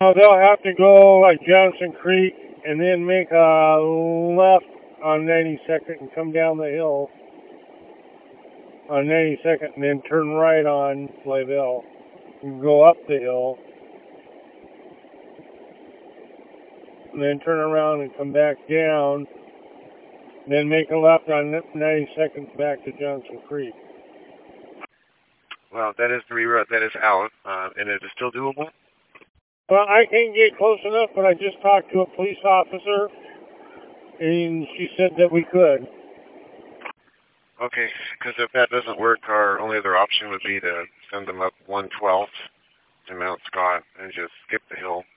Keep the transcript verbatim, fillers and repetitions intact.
Uh, they'll have to go like Johnson Creek and then make a left on ninety-second and come down the hill on ninety-second and then turn right on Slayville and go up the hill and then turn around and come back down, then make a left on ninety-second back to Johnson Creek. Well, that is the reroute that is out, uh, and it is still doable? Well, I can't get close enough, but I just talked to a police officer, and she said that we could. Okay, because if that doesn't work, our only other option would be to send them up one twelfth to Mount Scott and just skip the hill.